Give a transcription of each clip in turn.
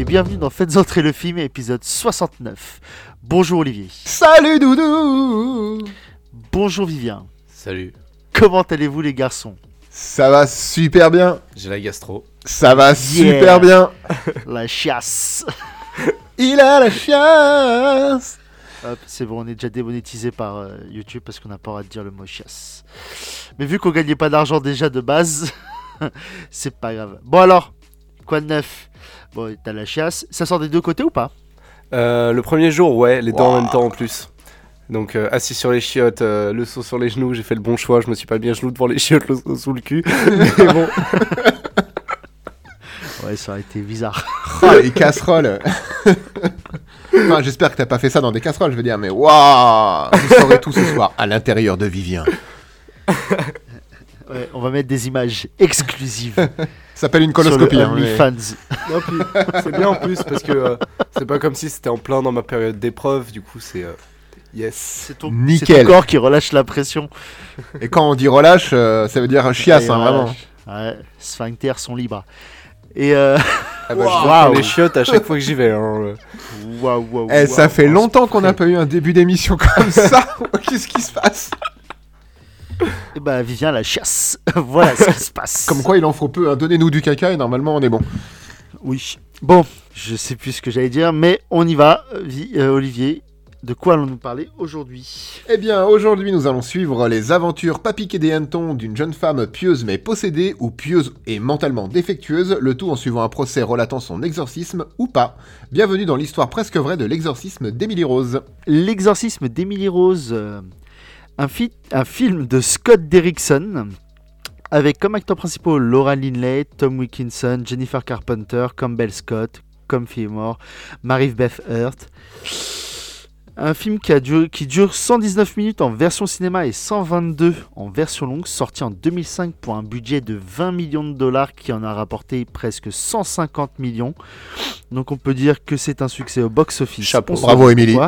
bienvenue dans Faites entrer le film, épisode 69. Bonjour Olivier. Salut Doudou. Bonjour Vivien. Salut. Comment allez-vous les garçons? Ça va super bien. J'ai la gastro. Ça va super bien. La chiasse. Il a la chiasse. Hop, c'est bon, on est déjà démonétisé par YouTube parce qu'on n'a pas le droit de dire le mot chiasse. Mais vu qu'on gagnait pas d'argent déjà de base, c'est pas grave. Bon alors, quoi de neuf? Bon, t'as la chiasse. Ça sort des deux côtés ou pas? Le premier jour, ouais, les deux en même temps en plus. Donc assis sur les chiottes, le seau sur les genoux, j'ai fait le bon choix, je me suis pas bien genou devant les chiottes, le seau sous le cul. Mais bon. Ouais, ça aurait été bizarre. Oh, les casseroles. Enfin, j'espère que t'as pas fait ça dans des casseroles, je veux dire, mais waouh, vous saurez tout ce soir à l'intérieur de Vivien. Ouais, on va mettre des images exclusives. Ça s'appelle une coloscopie. Sur le OnlyFans. Non, puis, c'est bien en plus parce que c'est pas comme si c'était en plein dans ma période d'épreuve, du coup c'est yes. C'est ton corps qui relâche la pression. Et quand on dit relâche, ça veut dire chiasse, hein, vraiment. Ouais, sphincters sont libres. Et Ah bah, je vois les chiottes à chaque fois que j'y vais. Hein. Ça fait longtemps qu'on n'a pas eu un début d'émission comme ça. Qu'est-ce qui se passe? Et bah Vivien la chasse. Voilà ce qui se passe. Comme quoi il en faut peu, hein. Donnez-nous du caca et normalement on est bon. Oui. Bon, je sais plus ce que j'allais dire, mais on y va. Olivier, de quoi allons-nous parler aujourd'hui? Eh bien, aujourd'hui, nous allons suivre les aventures pas piquées des hannetons d'une jeune femme pieuse mais possédée ou pieuse et mentalement défectueuse, le tout en suivant un procès relatant son exorcisme ou pas. Bienvenue dans l'histoire presque vraie de l'exorcisme d'Emily Rose. L'exorcisme d'Emily Rose, un film de Scott Derrickson, avec comme acteurs principaux Laura Linney, Tom Wilkinson, Jennifer Carpenter, Campbell Scott, Comfy Moore, Marie-Beth Hurt. Un film qui dure 119 minutes en version cinéma et 122 en version longue, sorti en 2005 pour un budget de 20 millions de dollars qui en a rapporté presque 150 millions. Donc on peut dire que c'est un succès au box-office. Chapeau, bravo Émilie.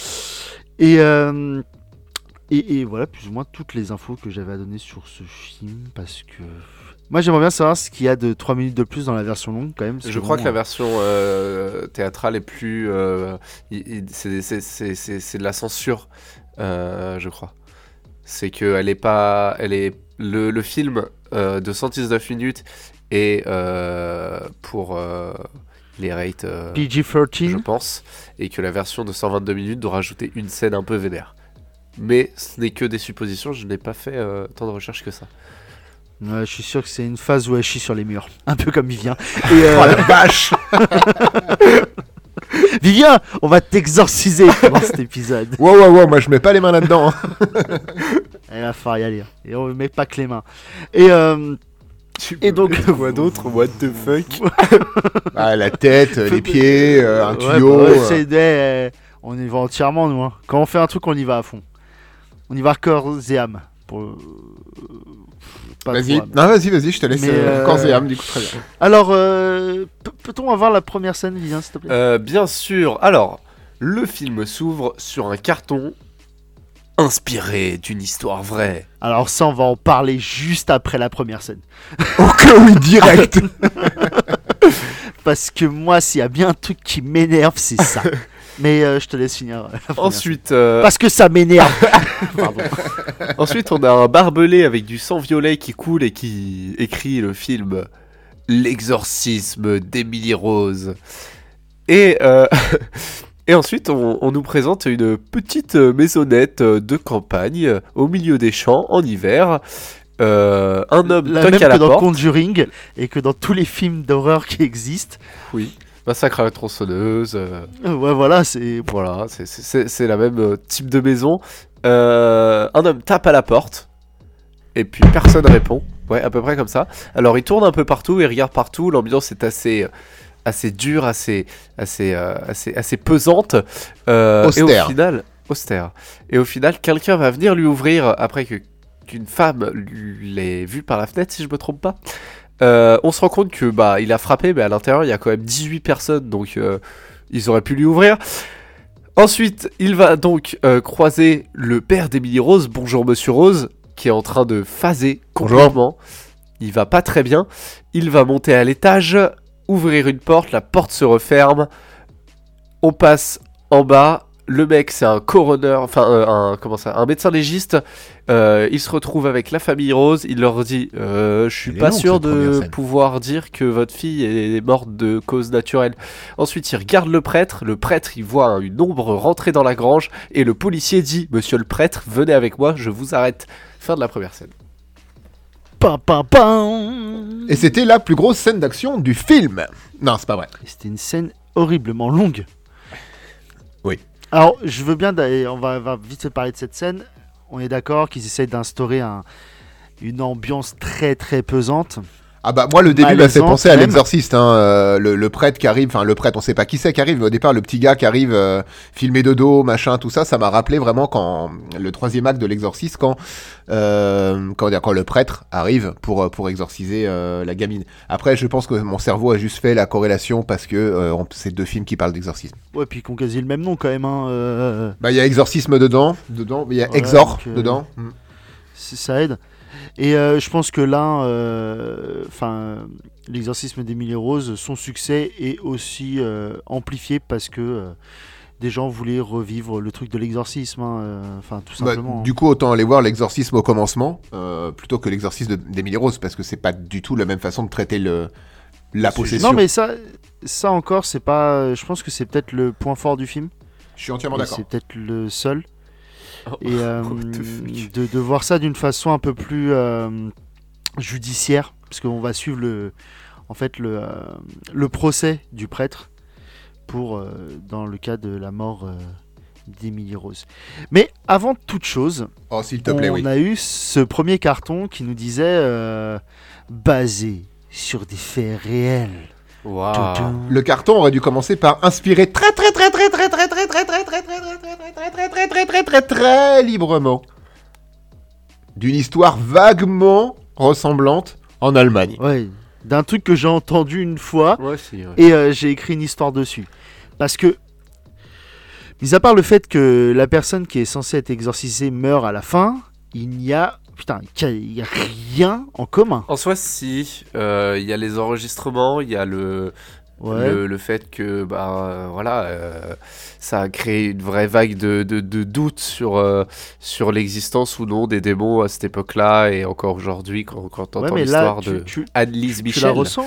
Et voilà plus ou moins toutes les infos que j'avais à donner sur ce film, parce que moi j'aimerais bien savoir ce qu'il y a de 3 minutes de plus dans la version longue quand même. Je crois que la version théâtrale est plus... c'est de la censure, je crois. C'est que elle est pas... Le film de 119 minutes est pour... les rates PG-13 je pense, et que la version de 122 minutes doit rajouter une scène un peu vénère. Mais ce n'est que des suppositions, je n'ai pas fait tant de recherches que ça. Ouais, je suis sûr que c'est une phase où elle chie sur les murs, un peu comme Vivien. Oh la vache. Vivien, on va t'exorciser pendant cet épisode. Wow, moi je mets pas les mains là-dedans. Hein. Il va falloir y aller, et on ne met pas que les mains. Et donc quoi d'autre? What the fuck? La tête, les pieds, un tuyau. On y va entièrement nous. Hein. Quand on fait un truc, on y va à fond. On y va corps et âme. Vas-y, je te laisse corps et âme, du coup, très bien. Alors, peut-on avoir la première scène, Vivien, s'il te plaît? Bien sûr. Alors, le film s'ouvre sur un carton inspiré d'une histoire vraie. Alors ça, on va en parler juste après la première scène. Ok, oui, direct. Parce que moi, s'il y a bien un truc qui m'énerve, c'est ça. Mais je te laisse finir. Ensuite, parce que ça m'énerve. Pardon. Ensuite, on a un barbelé avec du sang violet qui coule et qui écrit le film L'exorcisme d'Emily Rose. Et ensuite, on nous présente une petite maisonnette de campagne au milieu des champs en hiver. Un homme toque à la porte. Dans Conjuring et que dans tous les films d'horreur qui existent. Oui. Massacre à la tronçonneuse. Ouais, voilà, c'est la même type de maison. Un homme tape à la porte et puis personne répond. Ouais, à peu près comme ça. Alors il tourne un peu partout, il regarde partout. L'ambiance est assez dure, assez pesante. Austère. Austère. Et au final, quelqu'un va venir lui ouvrir après qu'une femme l'ait vu par la fenêtre, si je me trompe pas. On se rend compte que il a frappé, mais à l'intérieur il y a quand même 18 personnes, donc ils auraient pu lui ouvrir. Ensuite, il va donc croiser le père d'Emily Rose, bonjour Monsieur Rose, qui est en train de phaser complètement. Il va pas très bien. Il va monter à l'étage ouvrir une porte, la porte se referme, on passe en bas, le mec c'est un coroner, un médecin légiste, il se retrouve avec la famille Rose, il leur dit je suis Elle est pas longue, sûr cette première de scène. pouvoir dire que votre fille est morte de cause naturelle. Ensuite il regarde le prêtre il voit une ombre rentrer dans la grange et le policier dit monsieur le prêtre venez avec moi, je vous arrête. Fin de la première scène. Pam, pam, pam. Et c'était la plus grosse scène d'action du film. Non, c'est pas vrai. Et c'était une scène horriblement longue. Oui. Alors, je veux bien, on va vite se parler de cette scène. On est d'accord qu'ils essayent d'instaurer une ambiance très très pesante. Ah bah moi le début m'a fait Malaisante, penser à même. l'exorciste, le prêtre qui arrive, enfin le prêtre on sait pas qui c'est qui arrive, mais au départ le petit gars qui arrive filmé de dos, machin, tout ça, ça m'a rappelé vraiment quand le troisième acte de l'exorciste, quand le prêtre arrive pour exorciser la gamine. Après je pense que mon cerveau a juste fait la corrélation parce que c'est deux films qui parlent d'exorcisme. Ouais, puis qu'on quasi le même nom quand même. Hein, Bah il y a exorcisme dedans, mais il y a Ouais, exor donc, dedans. ça aide. Et je pense que là, l'exorcisme d'Emily Rose, son succès est aussi amplifié parce que des gens voulaient revivre le truc de l'exorcisme, tout Bah, simplement. du coup, autant aller voir l'exorcisme au commencement plutôt que l'exorcisme d'Emily Rose, parce que c'est pas du tout la même façon de traiter la possession. Non, mais ça encore, c'est pas. Je pense que c'est peut-être le point fort du film. Je suis entièrement Et d'accord. c'est peut-être le seul. Oh, Et what the fuck. de voir ça d'une façon un peu plus judiciaire, parce qu'on va suivre le procès du prêtre dans le cas de la mort d'Emily Rose. Mais avant toute chose, Oh, s'il te plaît, on oui. a eu ce premier carton qui nous disait basé sur des faits réels. Waouh. Tudum. Le carton aurait dû commencer par inspirer très librement d'une histoire vaguement ressemblante en Allemagne. Ouais, d'un truc que j'ai entendu une fois. Ouais, c'est vrai. Et j'ai écrit une histoire dessus. Parce que, mis à part le fait que la personne qui est censée être exorcisée meurt à la fin, il n'y a rien en commun. En soi, si. Il y a les enregistrements, il y a le fait que ça a créé une vraie vague de doute sur l'existence ou non des démons à cette époque-là et encore aujourd'hui quand t'entends mais là, l'histoire de Annelise tu Michel. la ressens.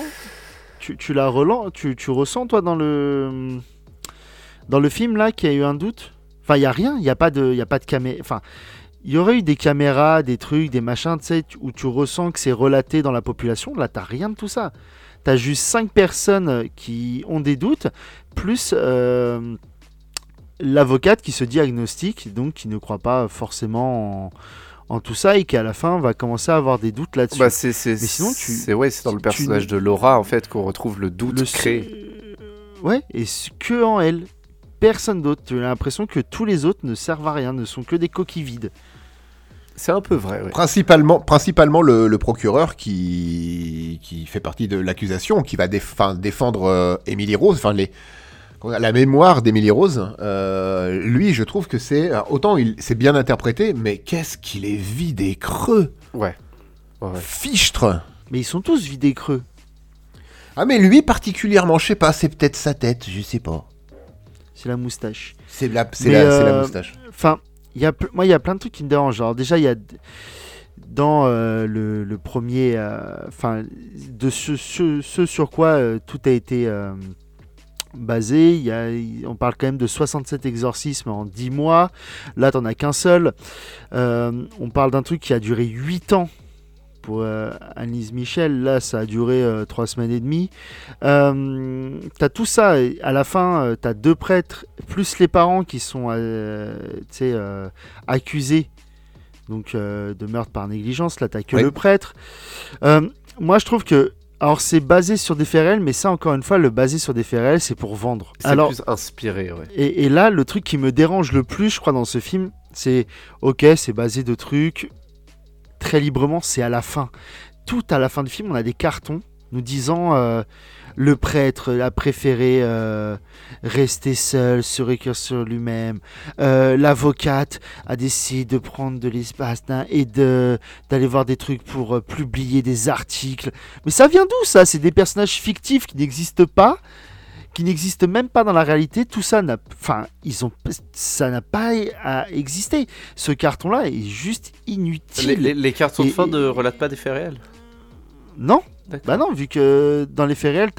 Tu ressens toi dans le film là qu'il y a eu un doute. Enfin, il y a rien. Il y a pas de caméra. Enfin, il y aurait eu des caméras, des trucs, des machins, tu sais, où tu ressens que c'est relaté dans la population. Là, t'as rien de tout ça. T'as juste 5 personnes qui ont des doutes, plus l'avocate qui se dit agnostique, donc qui ne croit pas forcément en tout ça et qui à la fin va commencer à avoir des doutes là-dessus. Bah, c'est sinon, c'est dans le tu- personnage de Laura en fait qu'on retrouve le doute créé. Ouais, et que en elle. Personne d'autre. Tu as l'impression que tous les autres ne servent à rien, ne sont que des coquilles vides. C'est un peu vrai. Ouais. Principalement le procureur qui fait partie de l'accusation, qui va défendre Emily Rose, la mémoire d'Emily Rose. Lui, je trouve que autant c'est bien interprété, mais qu'est-ce qu'il est vide et creux, Ouais. fichtre. Mais ils sont tous vides et creux. Ah mais lui particulièrement, je sais pas, c'est peut-être sa tête, je sais pas. C'est la moustache. C'est la Mais, moustache. Enfin, il y a plein de trucs qui me dérangent. Alors déjà, il y a dans le premier, de ce sur quoi tout a été basé, on parle quand même de 67 exorcismes en 10 mois. Là, t'en as qu'un seul. On parle d'un truc qui a duré 8 ans. Pour Annelise Michel, là ça a duré 3 semaines et demie. T'as tout ça, et à la fin t'as 2 prêtres plus les parents qui sont accusés donc, de meurtre par négligence. Là t'as que le prêtre. Moi je trouve que, alors c'est basé sur des faits réels, mais ça encore une fois, le basé sur des faits réels c'est pour vendre. C'est Alors, plus inspiré, ouais. et là le truc qui me dérange le plus je crois dans ce film, c'est ok, c'est basé de trucs très librement, c'est à la fin. Tout à la fin du film, on a des cartons nous disant le prêtre a préféré rester seul, se récuire sur lui-même. L'avocate a décidé de prendre de l'espace et d'aller voir des trucs pour publier des articles. Mais ça vient d'où ça? C'est des personnages fictifs qui n'existent pas, qui n'existent même pas dans la réalité. Tout ça ça n'a pas à exister. Ce carton-là est juste inutile. Les cartons de fin ne relatent pas des faits réels. Non. D'accord. Bah non, vu que dans les faits réels,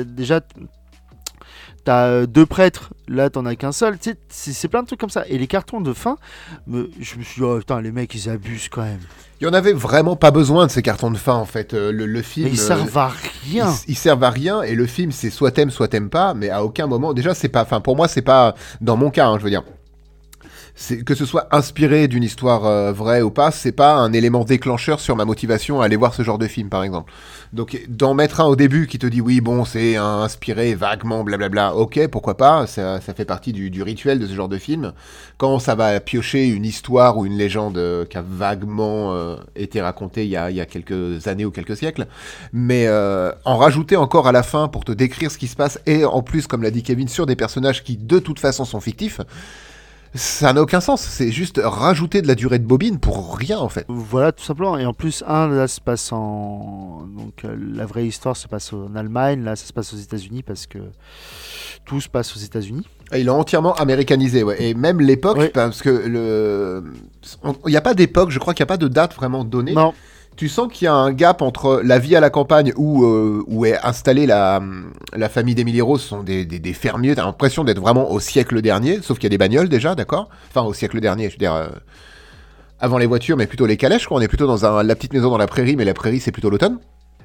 t'as 2 prêtres, là t'en as qu'un seul, tu sais, c'est plein de trucs comme ça. Et les cartons de fin, je me suis dit, oh putain, les mecs ils abusent quand même. Il y en avait vraiment pas besoin de ces cartons de fin en fait. Le film. Mais ils servent à rien. Ils servent à rien et le film c'est soit t'aimes pas, mais à aucun moment. Déjà c'est pas. Enfin pour moi c'est pas dans mon cas, je veux dire. Que ce soit inspiré d'une histoire vraie ou pas, c'est pas un élément déclencheur sur ma motivation à aller voir ce genre de film, par exemple. Donc, d'en mettre un au début qui te dit oui, bon, c'est inspiré vaguement, blablabla, ok, pourquoi pas, ça fait partie du rituel de ce genre de film. Quand ça va piocher une histoire ou une légende qui a vaguement été racontée il y a quelques années ou quelques siècles, mais en rajouter encore à la fin pour te décrire ce qui se passe, et en plus, comme l'a dit Kevin, sur des personnages qui de toute façon sont fictifs, ça n'a aucun sens, c'est juste rajouter de la durée de bobine pour rien en fait. Voilà, tout simplement. Et en plus, là se passe donc la vraie histoire se passe en Allemagne, là ça se passe aux États-Unis parce que tout se passe aux États-Unis. Et il est entièrement américanisé, ouais. Et même l'époque, Oui. parce que il n'y a pas d'époque, je crois qu'il n'y a pas de date vraiment donnée. Non. Tu sens qu'il y a un gap entre la vie à la campagne où est installée la famille d'Emily Rose, ce sont des fermiers, t'as l'impression d'être vraiment au siècle dernier, sauf qu'il y a des bagnoles déjà, d'accord ? Enfin, au siècle dernier, je veux dire, avant les voitures, mais plutôt les calèches, quoi. On est plutôt dans la petite maison dans la prairie, mais la prairie, c'est plutôt l'automne.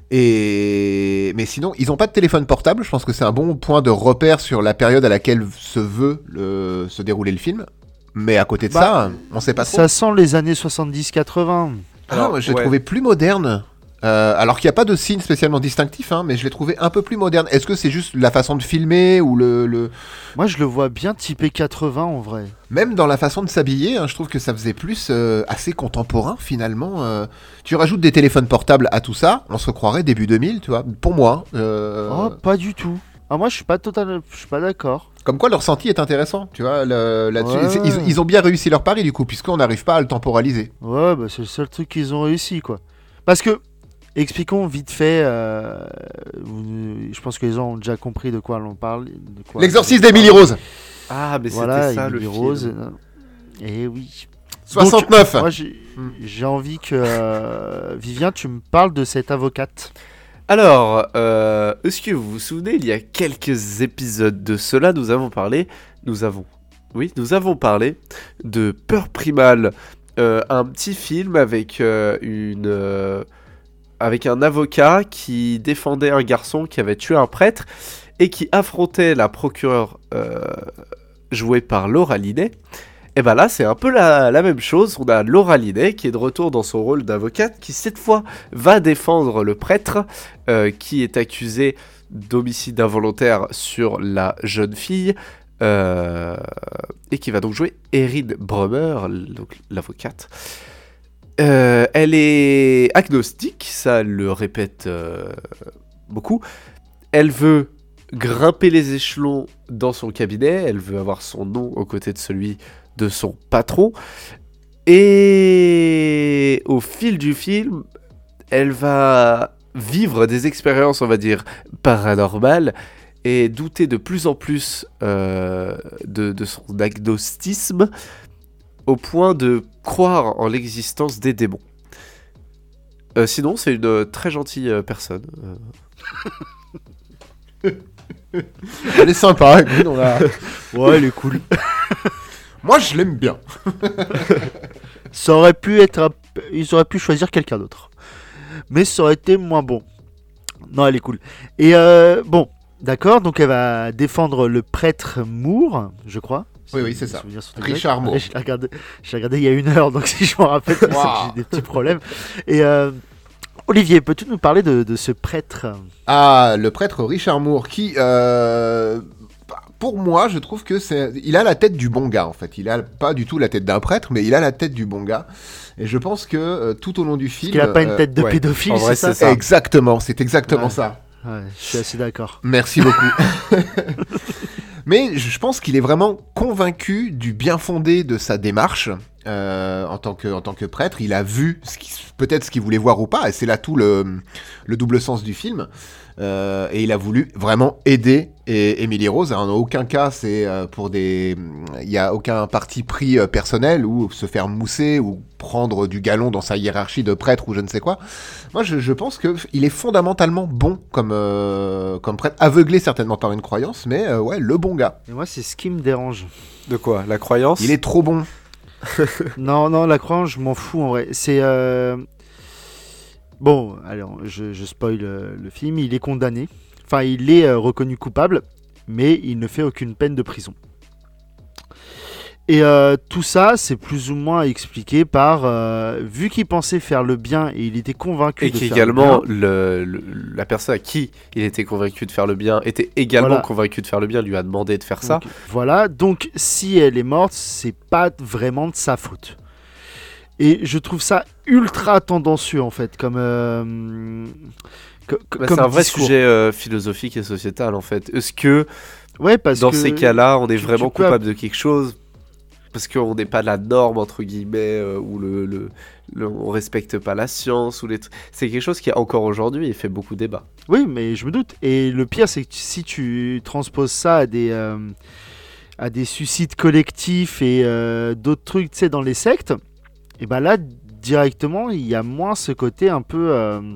Mais sinon, ils n'ont pas de téléphone portable, je pense que c'est un bon point de repère sur la période à laquelle se dérouler le film. Mais à côté de ça, on sait pas trop. Ça sent les années 70-80. Alors, je l'ai trouvé plus moderne. Alors qu'il n'y a pas de signe spécialement distinctif, mais je l'ai trouvé un peu plus moderne. Est-ce que c'est juste la façon de filmer ou Moi, je le vois bien typé 80 en vrai. Même dans la façon de s'habiller, je trouve que ça faisait plus assez contemporain finalement. Tu rajoutes des téléphones portables à tout ça, on se croirait début 2000, tu vois. Pour moi. Oh, pas du tout. Ah, moi, je suis pas d'accord. Comme quoi, leur ressenti est intéressant, tu vois. Là-dessus, Ouais. ils ont bien réussi leur pari du coup, puisqu'on n'arrive pas à le temporaliser. Ouais, bah c'est le seul truc qu'ils ont réussi, quoi. Parce que, expliquons vite fait, je pense que les gens ont déjà compris de quoi l'on parle. L'exorcisme d'Emily Rose. Ah, mais Voilà, c'était ça le Emily film. Rose. Et oui. 69. Donc, moi, j'ai envie que Vivien, tu me parles de cette avocate. Alors, est-ce que vous vous souvenez, il y a quelques épisodes de cela, nous avons parlé de Peur Primale, un petit film avec avec un avocat qui défendait un garçon qui avait tué un prêtre et qui affrontait la procureure jouée par Laura Linney. Et ben là, c'est un peu la même chose. On a Laura Linney qui est de retour dans son rôle d'avocate, qui cette fois va défendre le prêtre qui est accusé d'homicide involontaire sur la jeune fille et qui va donc jouer Erin Brommer, donc l'avocate. Elle est agnostique, ça elle le répète beaucoup. Elle veut grimper les échelons dans son cabinet, elle veut avoir son nom aux côtés de celui de son patron, et au fil du film, elle va vivre des expériences, on va dire, paranormales, et douter de plus en plus de son agnosticisme, au point de croire en l'existence des démons. Sinon, c'est une très gentille personne. Elle est sympa, écoute, Ouais, elle est cool. Moi, je l'aime bien. Ça aurait pu être. Ils auraient pu choisir quelqu'un d'autre. Mais ça aurait été moins bon. Non, elle est cool. Et bon, d'accord, donc elle va défendre le prêtre Moore, je crois. Oui, c'est ça. Souvenir sur ton Richard grec. Moore. Je l'ai regardé il y a 1 heure, donc si je me rappelle, c'est que j'ai des petits problèmes. Et Olivier, peux-tu nous parler de ce prêtre ? Ah, le prêtre Richard Moore, qui, pour moi, je trouve que il a la tête du bon gars en fait. Il a pas du tout la tête d'un prêtre, mais il a la tête du bon gars. Et je pense que tout au long du film, Parce qu'il a pas une tête de pédophile, en vrai, c'est ça. c'est ça. Exactement, c'est exactement ça. Ouais, je suis assez d'accord. Merci beaucoup. Mais je pense qu'il est vraiment convaincu du bien fondé de sa démarche en tant que prêtre. Il a vu peut-être ce qu'il voulait voir ou pas, et c'est là tout le double sens du film. Et il a voulu vraiment aider Emily Rose. En aucun cas, c'est il y a aucun parti pris personnel ou se faire mousser ou prendre du galon dans sa hiérarchie de prêtre ou je ne sais quoi. Moi, je pense que il est fondamentalement bon comme prêtre, aveuglé certainement par une croyance, mais ouais, le bon gars. Et moi, c'est ce qui me dérange. De quoi? La croyance? Il est trop bon. Non, la croyance, je m'en fous en vrai. C'est bon, alors je spoil le film. Il est condamné. Enfin, il est reconnu coupable, mais il ne fait aucune peine de prison. Et tout ça, c'est plus ou moins expliqué par vu qu'il pensait faire le bien et il était convaincu Et de faire qu'également, le bien. la personne à qui il était convaincu de faire le bien était également Voilà. convaincu de faire le bien, lui a demandé de faire ça. Donc, voilà, donc si elle est morte, c'est pas vraiment de sa faute. Et je trouve ça ultra tendancieux en fait, comme Bah, comme c'est un vrai discours. sujet philosophique et sociétal en fait. Est-ce que Ouais, parce dans que ces cas-là, on est tu vraiment peux coupable de quelque chose parce qu'on n'est pas la norme entre guillemets ou on respecte pas la science ou c'est quelque chose qui encore aujourd'hui fait beaucoup débat. Oui, mais je me doute. Et le pire, c'est que si tu transposes ça à des suicides collectifs et d'autres trucs, tu sais, dans les sectes, et ben là, directement, il y a moins ce côté un peu,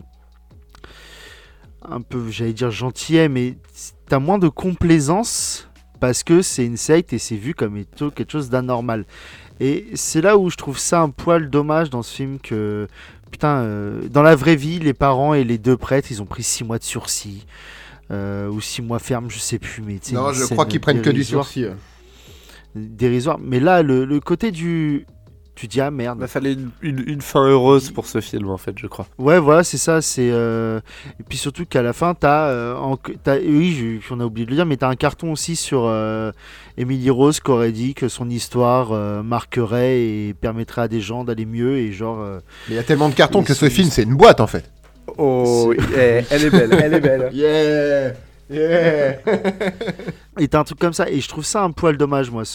j'allais dire gentillet, mais t'as moins de complaisance parce que c'est une secte et c'est vu comme étant quelque chose d'anormal. Et c'est là où je trouve ça un poil dommage dans ce film que, putain, dans la vraie vie, les parents et les deux prêtres, ils ont pris 6 mois de sursis. Ou 6 mois ferme, je sais plus. Mais Non, je crois qu'ils prennent que du sursis. Dérisoire. Mais là, le côté du... Tu dis, ah merde. Il fallait une fin heureuse pour ce film en fait, je crois. Ouais, voilà, c'est ça. Et puis surtout qu'à la fin, oui, on a oublié de le dire, mais t'as un carton aussi sur Emily Rose qui aurait dit que son histoire marquerait et permettrait à des gens d'aller mieux. Et genre. Mais il y a tellement de cartons que ce film, c'est une boîte en fait. Oh, elle est belle, elle est belle. Yeah! Yeah! Et t'as un truc comme ça, et je trouve ça un poil dommage, moi,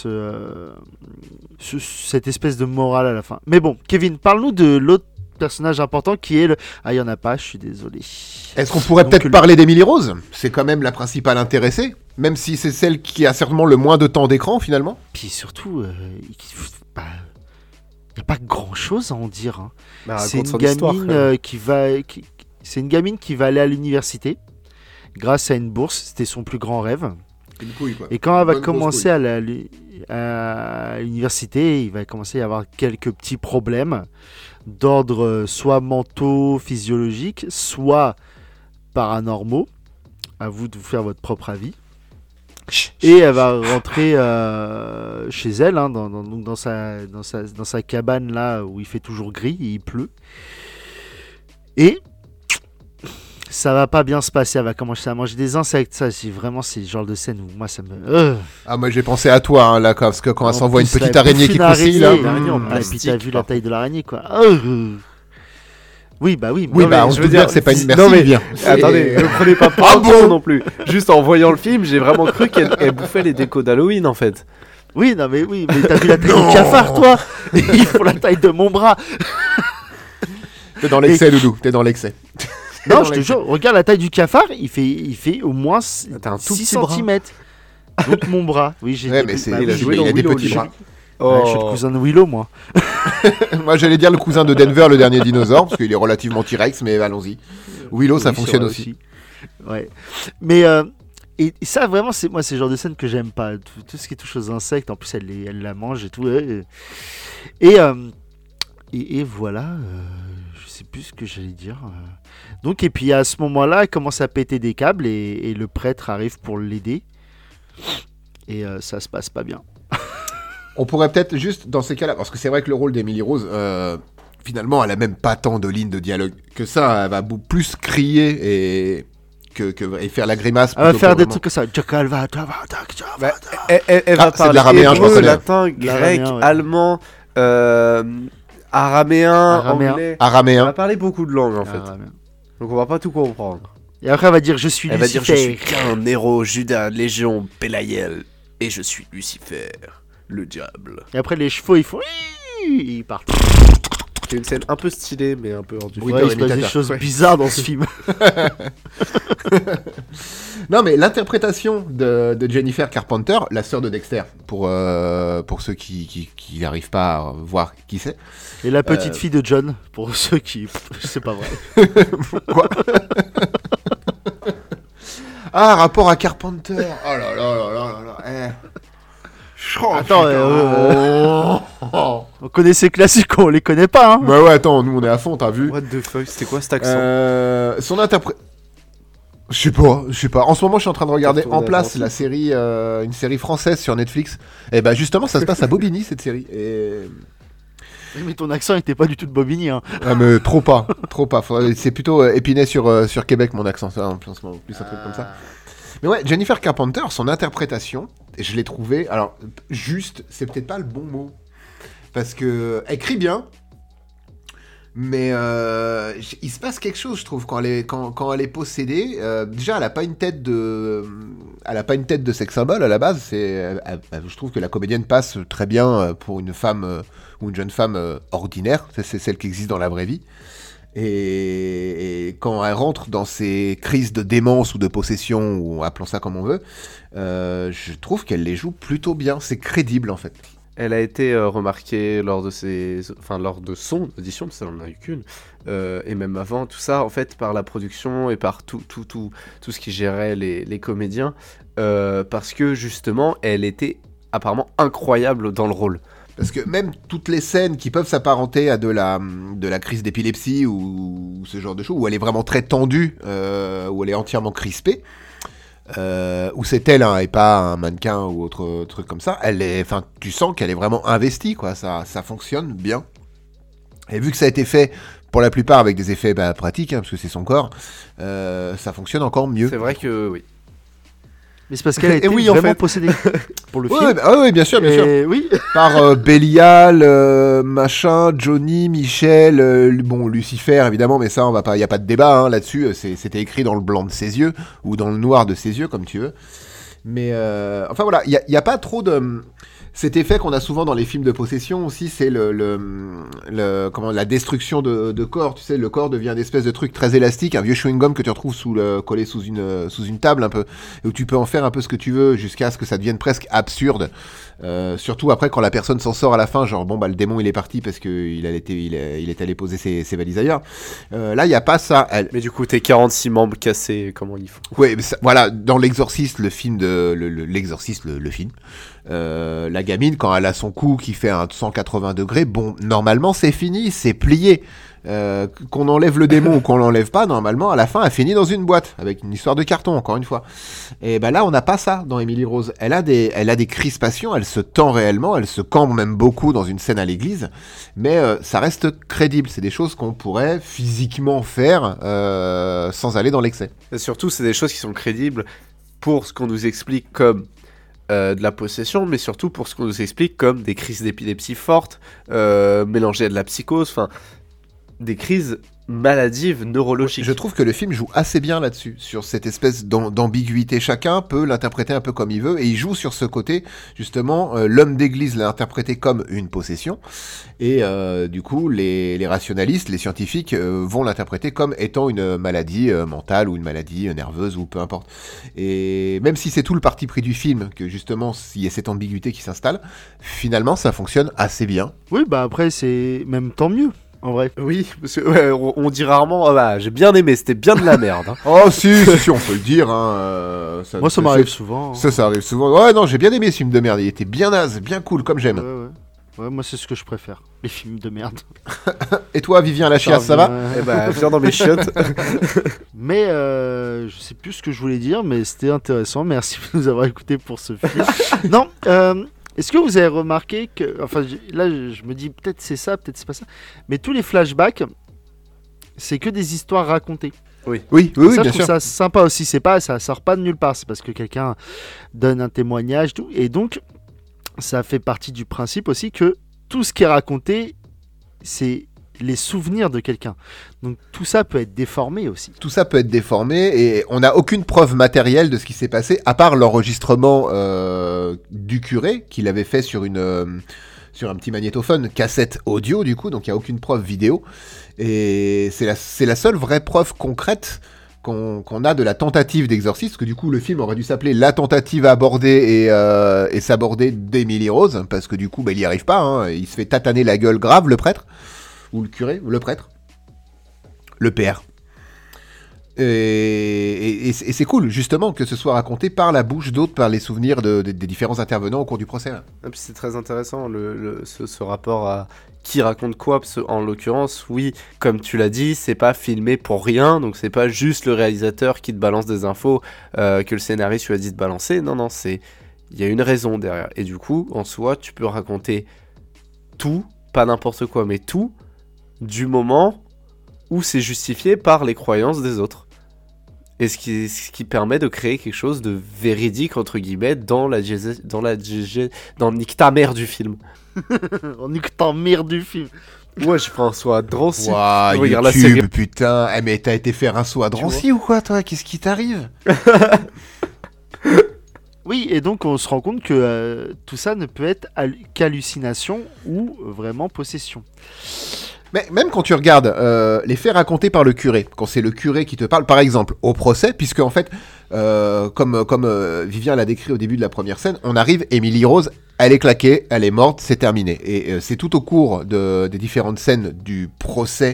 cette espèce de morale à la fin. Mais bon, Kevin, parle-nous de l'autre personnage important qui est le... Ah, il y en a pas, je suis désolé. Est-ce qu'on pourrait Donc, peut-être parler d'Emily Rose? C'est quand même la principale intéressée, même si c'est celle qui a certainement le moins de temps d'écran finalement. Puis surtout, y a pas grand-chose à en dire. Hein. Bah, C'est une raconte son histoire, gamine c'est une gamine qui va aller à l'université grâce à une bourse. C'était son plus grand rêve. Une couille quoi. Et quand elle va Bonne grosse commencer à l'université, il va commencer à y avoir quelques petits problèmes d'ordre soit mentaux, physiologiques, soit paranormaux. À vous de vous faire votre propre avis. Et elle va rentrer chez elle, hein, dans sa cabane là où il fait toujours gris et il pleut. Et ça va pas bien se passer. Elle va commencer à manger des insectes. Ça, c'est le genre de scène où moi ça me. Ah, moi j'ai pensé à toi hein, là, parce que quand elle En s'envoie une plus, petite la araignée qui bouffe croustille d'une là. araignée, l'araignée en et puis plastique, t'as vu la par taille de l'araignée quoi. Oui, bah oui. Oui, mais- bah on je se veux doute bien dire, que c'est pas une non, merci mais- bien. Attendez, ne prenez pas pour Ah un con bon non plus. Juste en voyant le film, j'ai vraiment cru qu'elle bouffait les décos d'Halloween en fait. Oui, non, mais oui, mais t'as vu la taille du cafard, toi. Ils font la taille de mon bras. T'es dans l'excès, Loulou, t'es dans l'excès. Non, Dans je te l'excès. jure, regarde la taille du cafard, il fait au moins T'as un tout 6 petit bras. cm. Donc mon bras. Oui, j'ai Ouais, des mais petits- c'est, bah il a oui, joué il dans a des Willow, petits lui. bras. ouais, je suis le cousin de Willow, moi. Moi j'allais dire le cousin de Denver, le dernier dinosaure, parce qu'il est relativement T-Rex, mais allons-y. Willow, ça Oui, fonctionne c'est vrai aussi. Ouais. Mais et ça vraiment c'est le genre de scène que j'aime pas. Tout ce qui touche aux insectes, en plus elle la mange et tout. Et voilà. Je sais plus ce que j'allais dire. Donc et puis à ce moment-là, elle commence à péter des câbles et le prêtre arrive pour l'aider. Et ça se passe pas bien. On pourrait peut-être juste, dans ces cas-là, parce que c'est vrai que le rôle d'Emily Rose, finalement, elle a même pas tant de lignes de dialogue que ça. Elle va plus crier et faire la grimace. Elle va faire des vraiment... trucs comme ça. Elle va c'est de parler l'araméen, je hébreu, reconnais. latin, grec, L'araméen, ouais. allemand, araméen, anglais. Elle Araméen. va parler beaucoup de langues en fait. Ah, ouais. Donc on va pas tout comprendre. Et après, elle va dire je suis Elle va dire Lucifer. je suis qu'un héros, Judas, Légion, Pélaïel, et je suis Lucifer, le diable. Et après, les chevaux, ils font. Ils partent. C'est une scène un peu stylée, mais un peu hors du Oui, Ouais, dans il se passe des l'imitateur, choses ouais. bizarres dans ce film. Non, mais l'interprétation de Jennifer Carpenter, la sœur de Dexter, pour ceux qui n'arrivent pas à voir qui c'est. Et la petite fille de John, pour ceux qui. C'est pas vrai. Quoi? Ah, rapport à Carpenter. Oh là là là là là là. Oh, Attends, putain. on connaît ces classiques, on les connaît pas. Hein. Bah ouais, attends, nous on est à fond, t'as vu? What the fuck, c'était quoi cet accent Son interprète. Je sais pas. En ce moment, je suis en train de regarder Retourner En Place, attentif. la série, une série française sur Netflix. Et bah justement, ça se passe à Bobigny cette série. Et... Mais ton accent était pas du tout de Bobigny. Hein. Ah mais trop pas. C'est plutôt Épinay sur Québec mon accent, ça, en ce moment, plus un truc comme ça. Mais ouais, Jennifer Carpenter, son interprétation, je l'ai trouvée, alors juste, c'est peut-être pas le bon mot, parce que elle crie bien, mais il se passe quelque chose, je trouve, quand elle est possédée. Déjà, elle a pas une tête de sex symbole à la base. Je trouve que la comédienne passe très bien pour une femme ou une jeune femme ordinaire. C'est celle qui existe dans la vraie vie. Et quand elle rentre dans ces crises de démence ou de possession, ou appelons ça comme on veut, je trouve qu'elle les joue plutôt bien. C'est crédible en fait. Elle a été remarquée lors de son audition, parce qu'elle n'en a eu qu'une, et même avant, tout ça, en fait, par la production et par tout ce qui gérait les comédiens, parce que justement, elle était apparemment incroyable dans le rôle. Parce que même toutes les scènes qui peuvent s'apparenter à de la crise d'épilepsie ou ce genre de choses, où elle est vraiment très tendue, où elle est entièrement crispée, où c'est elle et pas un mannequin ou autre truc comme ça, tu sens qu'elle est vraiment investie, quoi. Ça fonctionne bien. Et vu que ça a été fait pour la plupart avec des effets pratiques, parce que c'est son corps, ça fonctionne encore mieux. C'est vrai que oui. Mais c'est parce qu'elle a été oui, en vraiment fait. possédée pour le Ouais, film. oui, bien sûr. Et oui. Par Bélial, machin, Johnny, Michel, Lucifer évidemment, mais ça on va pas, y a pas de débat là-dessus. C'était écrit dans le blanc de ses yeux ou dans le noir de ses yeux comme tu veux. Mais enfin voilà, y a pas trop de cet effet qu'on a souvent dans les films de possession aussi, c'est la destruction de corps. Tu sais, le corps devient une espèce de truc très élastique, un vieux chewing-gum que tu retrouves collé sous une table un peu, et où tu peux en faire un peu ce que tu veux jusqu'à ce que ça devienne presque absurde. Surtout après quand la personne s'en sort à la fin, genre le démon il est parti parce que il est allé poser ses valises ailleurs. Là il y a pas ça. Mais du coup, tes 46 membres cassés, comment il faut? Ouais, mais voilà, dans l'Exorciste, le film l'Exorciste, le film. La gamine, quand elle a son cou qui fait un 180 degrés, normalement c'est fini, c'est plié. Qu'on enlève le démon ou qu'on l'enlève pas, normalement à la fin elle finit dans une boîte avec une histoire de carton, encore une fois. Et là on n'a pas ça dans Emily Rose. Elle a des crispations, elle se tend réellement, elle se cambre même beaucoup dans une scène à l'église, mais ça reste crédible. C'est des choses qu'on pourrait physiquement faire sans aller dans l'excès. Et surtout, c'est des choses qui sont crédibles pour ce qu'on nous explique comme de la possession, mais surtout pour ce qu'on nous explique comme des crises d'épilepsie fortes, mélangées à de la psychose, enfin des crises maladives neurologiques. Je trouve que le film joue assez bien là-dessus, sur cette espèce d'ambiguïté. Chacun peut l'interpréter un peu comme il veut, et il joue sur ce côté, justement, l'homme d'église l'a interprété comme une possession, et du coup, les rationalistes, les scientifiques, vont l'interpréter comme étant une maladie mentale, ou une maladie nerveuse, ou peu importe. Et même si c'est tout le parti pris du film, que justement, il y a cette ambiguïté qui s'installe, finalement, ça fonctionne assez bien. Oui, après, c'est même tant mieux. En vrai. Oui, parce que on dit rarement j'ai bien aimé, c'était bien de la merde. Hein. Oh si, on peut le dire. Moi, ça m'arrive souvent. Ça arrive souvent. Ouais, non, j'ai bien aimé ce film de merde. Il était bien naze, bien cool, comme j'aime. Ouais, moi, c'est ce que je préfère. Les films de merde. Et toi, Vivien Lachias, ça va? Eh viens dans mes chiottes. Mais je sais plus ce que je voulais dire, mais c'était intéressant. Merci de nous avoir écoutés pour ce film. Non, est-ce que vous avez remarqué que... Enfin, là, je me dis, peut-être c'est ça, peut-être c'est pas ça. Mais tous les flashbacks, c'est que des histoires racontées. Oui, Ça, je bien trouve sûr. ça sympa aussi. C'est pas, ça sort pas de nulle part. C'est parce que quelqu'un donne un témoignage, tout. Et donc, ça fait partie du principe aussi que tout ce qui est raconté, c'est les souvenirs de quelqu'un. Donc tout ça peut être déformé aussi. Tout ça peut être déformé et on n'a aucune preuve matérielle de ce qui s'est passé, à part l'enregistrement du curé qu'il avait fait sur un petit magnétophone, cassette audio du coup, donc il n'y a aucune preuve vidéo. Et c'est la seule vraie preuve concrète qu'on a de la tentative d'exorcisme, parce que du coup le film aurait dû s'appeler La tentative abordée et s'aborder d'Emily Rose, parce que du coup il n'y arrive pas, hein, il se fait tataner la gueule grave, le prêtre. Ou le curé, ou le prêtre, le père. Et c'est cool, justement, que ce soit raconté par la bouche d'autres, par les souvenirs des différents intervenants au cours du procès. Et puis c'est très intéressant, ce rapport à qui raconte quoi, parce que, en l'occurrence, oui, comme tu l'as dit, c'est pas filmé pour rien, donc c'est pas juste le réalisateur qui te balance des infos que le scénariste lui a dit de balancer, non, il y a une raison derrière. Et du coup, en soi, tu peux raconter tout, pas n'importe quoi, mais tout, du moment où c'est justifié par les croyances des autres. Et ce qui permet de créer quelque chose de véridique, entre guillemets, dans le nique ta mère du film. On nique ta mère du film. Moi, je prends un saut à Drancy. Waouh, Regarde la YouTube, série. putain. Eh, mais t'as été faire un saut à Drancy ou quoi, toi? Qu'est-ce qui t'arrive? Oui, et donc on se rend compte que tout ça ne peut être qu'hallucination ou vraiment possession. Mais même quand tu regardes les faits racontés par le curé, quand c'est le curé qui te parle, par exemple, au procès, puisque en fait, comme Vivien l'a décrit au début de la première scène, on arrive, Émilie Rose, elle est claquée, elle est morte, c'est terminé. Et c'est tout au cours des différentes scènes du procès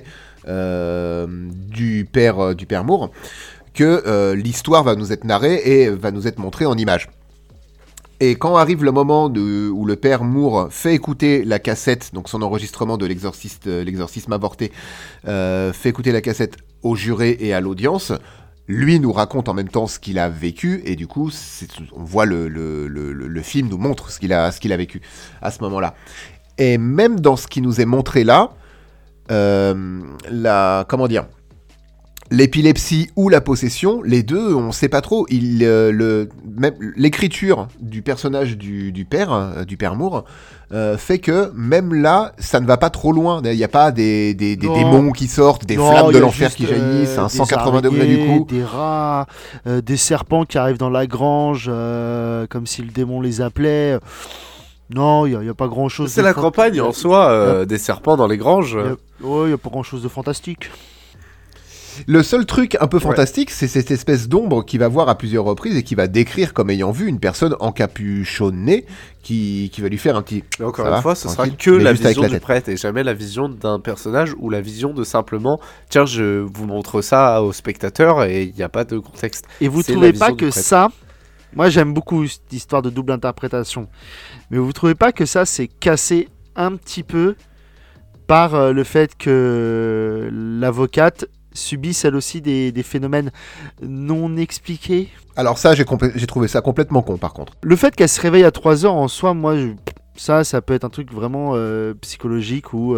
du père Moore que l'histoire va nous être narrée et va nous être montrée en images. Et quand arrive le moment où le père Moore fait écouter la cassette, donc son enregistrement de l'exorcisme avorté, fait écouter la cassette au juré et à l'audience, lui nous raconte en même temps ce qu'il a vécu, et du coup, on voit le film nous montre ce qu'il a vécu à ce moment-là. Et même dans ce qui nous est montré là, comment dire, l'épilepsie ou la possession, les deux, on sait pas trop. Même l'écriture du personnage du père Moore, fait que même là, ça ne va pas trop loin. Il n'y a pas des démons qui sortent, des flammes de l'enfer qui jaillissent, un 180 degrés du coup. Des rats, des serpents qui arrivent dans la grange, comme si le démon les appelait. Non, il n'y a pas grand-chose. C'est la campagne en soi, des serpents dans les granges. Il n'y a pas grand-chose de fantastique. Le seul truc un peu fantastique, c'est cette espèce d'ombre qu'il va voir à plusieurs reprises et qui va décrire comme ayant vu une personne encapuchonnée qui va lui faire un petit... Mais encore une fois, ce sera que la vision du prêtre et jamais la vision d'un personnage ou la vision de simplement tiens, je vous montre ça aux spectateurs et il n'y a pas de contexte. Et vous trouvez pas que ça... Moi j'aime beaucoup cette histoire de double interprétation, mais vous trouvez pas que ça c'est cassé un petit peu par le fait que l'avocate subissent elles aussi des phénomènes non expliqués? Alors ça, j'ai trouvé ça complètement con par contre. Le fait qu'elle se réveille à 3h en soi, moi, ça peut être un truc vraiment psychologique où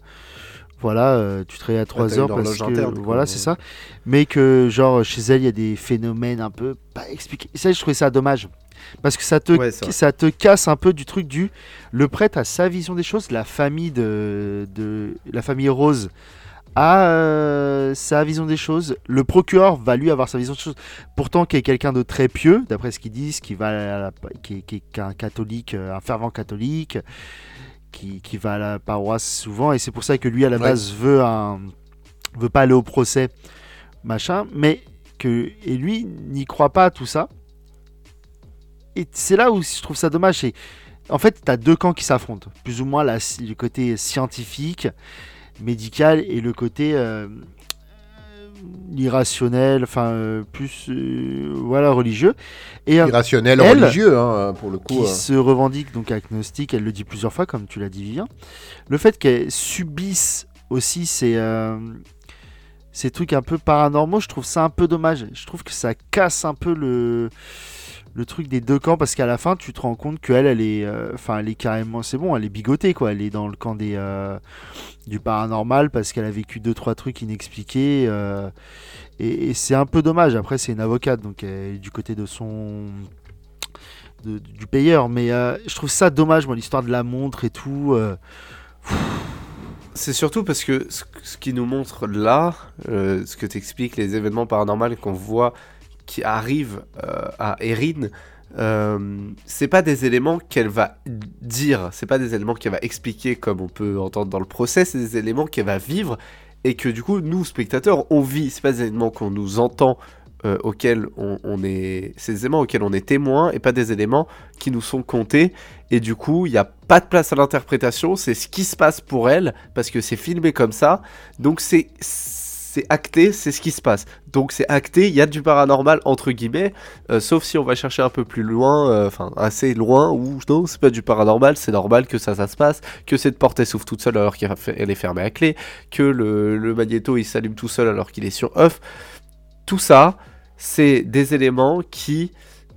tu te réveilles à 3h parce que interne, voilà, c'est ça. Mais que genre chez elle, il y a des phénomènes un peu pas expliqués. Ça, je trouvais ça dommage. Parce que ça te casse un peu du truc le prêtre a sa vision des choses, la famille la famille Rose a sa vision des choses. Le procureur va lui avoir sa vision des choses. Pourtant, qui est quelqu'un de très pieux, d'après ce qu'ils disent, qui est un catholique, un fervent catholique, qui va à la paroisse souvent. Et c'est pour ça que lui, à la base, veut pas aller au procès, machin. Et lui n'y croit pas à tout ça. Et c'est là où je trouve ça dommage. En fait, tu as deux camps qui s'affrontent. Plus ou moins le côté scientifique, médical et le côté irrationnel, plus religieux. Et irrationnel, religieux, hein, pour le coup. Qui se revendique donc agnostique, elle le dit plusieurs fois, comme tu l'as dit, Vivien. Le fait qu'elle subisse aussi ces, comment dire, ces phénomènes, non expliqués. Le fait qu'elle subisse aussi ces, ces phénomènes, non expliqués. Le fait qu'elle subisse aussi ces, ces phénomènes, non expliqués. Le fait qu'elle subisse aussi ces, ces phénomènes, non expliqués. Le fait qu'elle subisse aussi ces, ces phénomènes, non expliqués. Le fait qu'elle subisse aussi ces, ces trucs un peu paranormaux, je trouve ça un peu dommage. Je trouve que ça casse un peu le truc des deux camps parce qu'à la fin tu te rends compte qu'elle elle est elle est carrément c'est bon, elle est bigotée quoi, elle est dans le camp des du paranormal parce qu'elle a vécu deux trois trucs inexpliqués et c'est un peu dommage. Après c'est une avocate donc elle est du côté de son du payeur, mais je trouve ça dommage moi, l'histoire de la montre et tout C'est surtout parce que ce qui nous montre là, ce que t'expliques, les événements paranormaux qu'on voit qui arrivent à Erin, c'est pas des éléments qu'elle va dire, c'est pas des éléments qu'elle va expliquer comme on peut entendre dans le procès, c'est des éléments qu'elle va vivre et que du coup, nous, spectateurs, on vit. C'est pas des éléments qu'on nous entend, auxquels on est... C'est des éléments auxquels on est témoin et pas des éléments qui nous sont contés. Et du coup, il n'y a pas de place à l'interprétation, c'est ce qui se passe pour elle, parce que c'est filmé comme ça. Donc c'est acté, c'est ce qui se passe. Donc c'est acté, il y a du paranormal, entre guillemets, sauf si on va chercher un peu plus loin, assez loin, où non, c'est pas du paranormal, c'est normal que ça se passe, que cette porte elle s'ouvre toute seule alors qu'elle est fermée à clé, que le magnéto il s'allume tout seul alors qu'il est sur off. Tout ça, c'est des éléments qui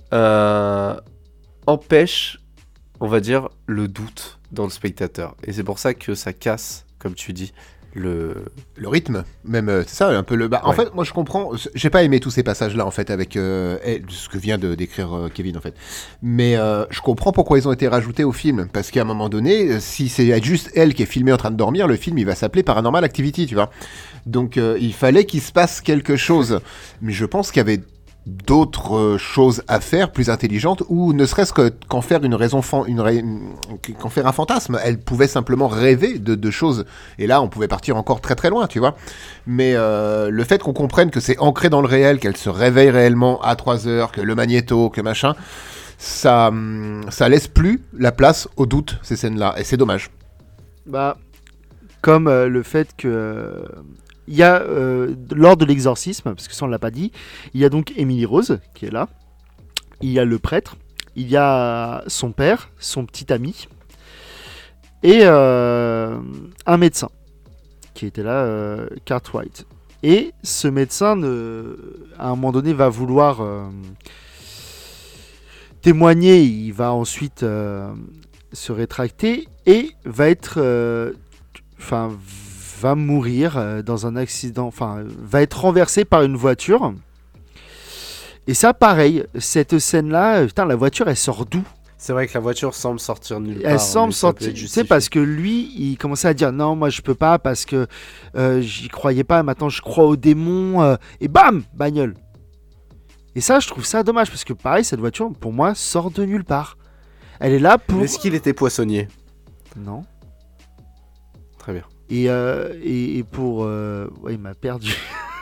empêchent, on va dire, le doute dans le spectateur. Et c'est pour ça que ça casse, comme tu dis, le rythme, même, c'est ça, un peu le... En fait, moi, je comprends... J'ai pas aimé tous ces passages-là, en fait, avec ce que vient de décrire Kevin, en fait. Mais je comprends pourquoi ils ont été rajoutés au film. Parce qu'à un moment donné, si c'est juste elle qui est filmée en train de dormir, le film, il va s'appeler Paranormal Activity, tu vois. Donc, il fallait qu'il se passe quelque chose. Mais je pense qu'il y avait d'autres choses à faire plus intelligentes, ou ne serait-ce qu'en faire qu'en faire un fantasme. Elle pouvait simplement rêver de choses, et là on pouvait partir encore très très loin, tu vois. Mais le fait qu'on comprenne que c'est ancré dans le réel, qu'elle se réveille réellement à 3h, que le magnéto, que machin, ça laisse plus la place au doute, ces scènes-là, et c'est dommage. Bah, comme le fait que il y a, lors de l'exorcisme, parce que ça on l'a pas dit, il y a donc Emily Rose qui est là, il y a le prêtre, il y a son père, son petit ami, et un médecin qui était là, Cartwright. Et ce médecin, à un moment donné, va vouloir témoigner, il va ensuite se rétracter et va être... va mourir dans un accident, va être renversé par une voiture. Et ça, pareil, cette scène-là, putain, la voiture, elle sort d'où ? C'est vrai que la voiture semble sortir de nulle part. Elle semble sortir, tu sais, parce que lui, il commençait à dire non, moi je peux pas parce que j'y croyais pas, maintenant je crois aux démons, et bam, bagnole. Et ça, je trouve ça dommage parce que pareil, cette voiture, pour moi, sort de nulle part. Elle est là pour... Est-ce qu'il était poissonnier ? Non. Très bien. Et pour... Ouais, il m'a perdu.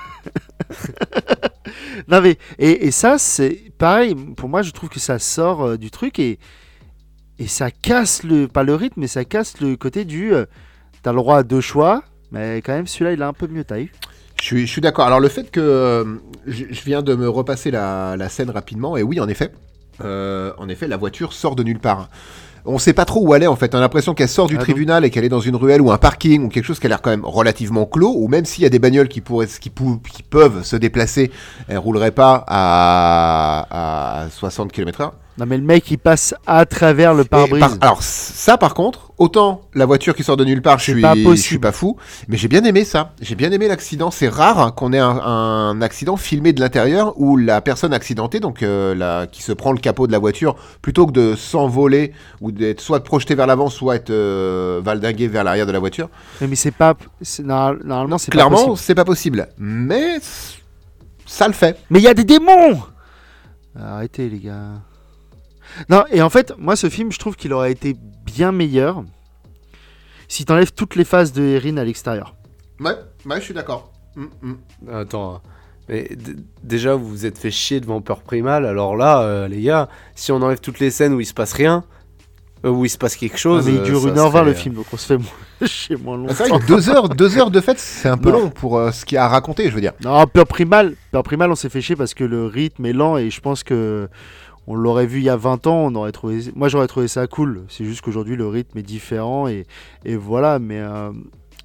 Non mais... Et ça, c'est pareil, pour moi, je trouve que ça sort du truc et ça casse pas le rythme, mais ça casse le côté du... t'as le droit à deux choix, mais quand même, celui-là, il est un peu mieux taillé. Je suis d'accord. Alors le fait que... je viens de me repasser la scène rapidement, et oui, en effet, la voiture sort de nulle part. On sait pas trop où elle est en fait, on a l'impression qu'elle sort du tribunal et qu'elle est dans une ruelle ou un parking ou quelque chose qui a l'air quand même relativement clos, ou même s'il y a des bagnoles qui peuvent se déplacer, elles rouleraient pas à 60 km/h. Non mais le mec il passe à travers le pare-brise. Alors ça par contre, autant la voiture qui sort de nulle part, je suis pas fou, mais j'ai bien aimé ça. J'ai bien aimé l'accident. C'est rare qu'on ait un accident filmé de l'intérieur où la personne accidentée, donc qui se prend le capot de la voiture, plutôt que de s'envoler ou d'être soit projeté vers l'avant, soit être valdingué vers l'arrière de la voiture. Mais c'est pas, normalement c'est clairement, pas possible. C'est pas possible. Mais ça le fait. Mais il y a des démons. Arrêtez les gars. Non, et en fait, moi, ce film, je trouve qu'il aurait été bien meilleur si t'enlèves toutes les phases de Erin à l'extérieur. Ouais, je suis d'accord. Attends, mais déjà, vous vous êtes fait chier devant Peur Primal, alors là, les gars, si on enlève toutes les scènes où il se passe rien, où il se passe quelque chose... mais il dure 1h20 le film, donc on se fait chier moins longtemps. C'est vrai que 2 heures de fait, c'est un peu long pour ce qu'il y a à raconter, je veux dire. Non, Peur Primal, on s'est fait chier parce que le rythme est lent et je pense que... On l'aurait vu il y a 20 ans, moi j'aurais trouvé ça cool. C'est juste qu'aujourd'hui le rythme est différent et voilà. Mais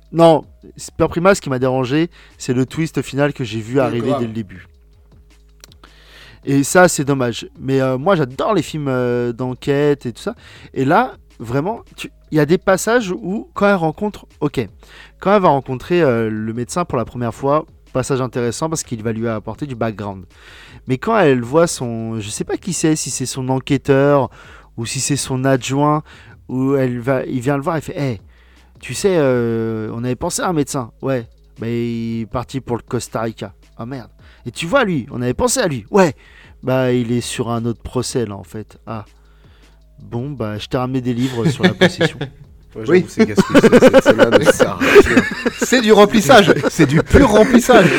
Non, Peur Primal, ce qui m'a dérangé, c'est le twist final que j'ai vu arriver grave. dès le début. Et ça, c'est dommage. Mais moi, j'adore les films d'enquête et tout ça. Et là, vraiment, il y a des passages où, quand elle rencontre... Ok, quand elle va rencontrer le médecin pour la première fois, passage intéressant parce qu'il va lui apporter du background. Mais quand elle voit son... Je sais pas qui c'est, si c'est son enquêteur ou si c'est son adjoint, où il vient le voir et fait Hey, tu sais, on avait pensé à un médecin. Ouais, mais il est parti pour le Costa Rica. Ah merde. Et tu vois, lui, on avait pensé à lui. Ouais, bah il est sur un autre procès là en fait. Ah. Bon, bah je t'ai ramené des livres sur la possession. Ouais, Oui. c'est gaspillé, cette scène-là ne sert à rien. C'est du remplissage. C'est du pur remplissage.